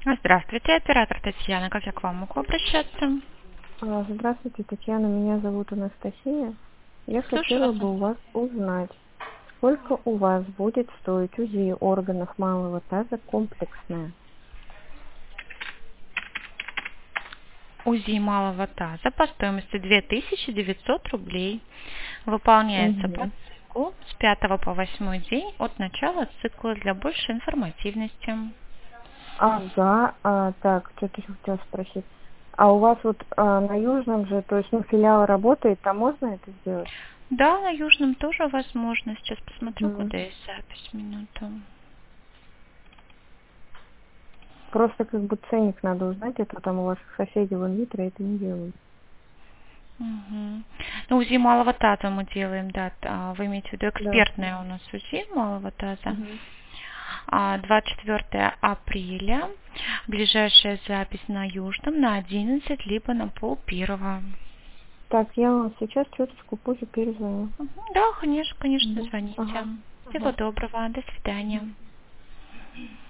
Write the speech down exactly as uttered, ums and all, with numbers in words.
Здравствуйте, оператор Татьяна. Как я к вам могу обращаться? А, Здравствуйте, Татьяна, меня зовут Анастасия. Я Слушаю хотела вас. бы у вас узнать, сколько у вас будет стоить УЗИ органов малого таза комплексное? УЗИ малого таза по стоимости две тысячи девятьсот рублей. Выполняется по Угу. циклу с пятого по восьмой день от начала цикла для большей информативности. Ага, а, так, что-то еще хотела спросить. А у вас вот а, на Южном же, то есть ну, филиал работает, там можно это сделать? Да, на Южном тоже возможно. Сейчас посмотрю, Угу. куда есть запись. Минуту. Просто как бы ценник надо узнать, это там у вас соседи в инвитро это не делают. Угу. Ну, УЗИ малого таза мы делаем, да. а, Вы имеете в виду Да. экспертное у нас УЗИ малого таза. Угу. А, двадцать четвёртого апреля. Ближайшая запись на Южном на одиннадцать, либо на пол первого. Так, я вам сейчас чуточку позже перезвоню. Мгм. Да, конечно, конечно, Угу. звоните. Ага. Всего Ага. доброго, до свидания.